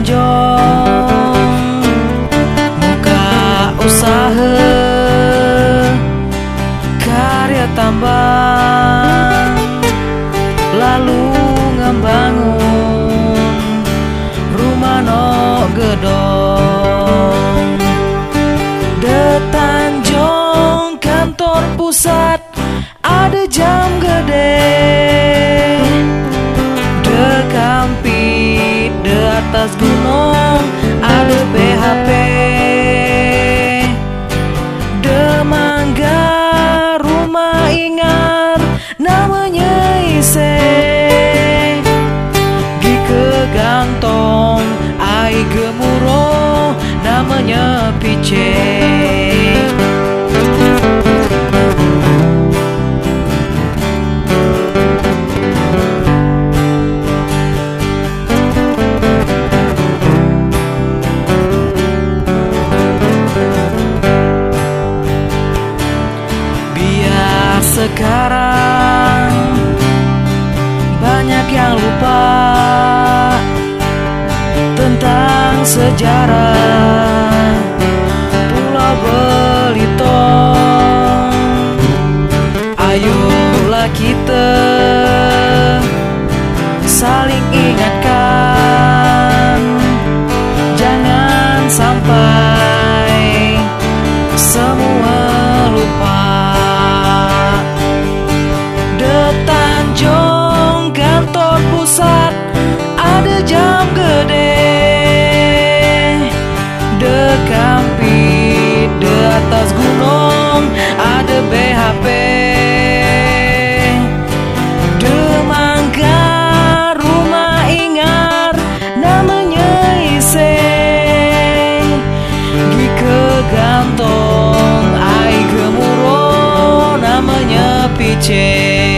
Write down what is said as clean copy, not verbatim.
Tanjung muka usaha karya tambang, lalu ngebangun rumah no gedong. De Tanjung kantor pusat ada jam gede, de Kampit de atas gunung ada BHP, de Mangga rumah ingar namanya Ise, gi ke Gantong ai Gemuruh namanya Pice. Sekarang banyak yang lupa tentang sejarah Pulau Belitung. Ayolah kita saling ingatkan, jangan sampai semua lupa. Tanjung kantor pusat ada jam gede, de Kampit de atas gunung ada BHP, de Mangga rumah ingar namanya Ise, gi ke Gantong ai Gemuruh namanya Pice.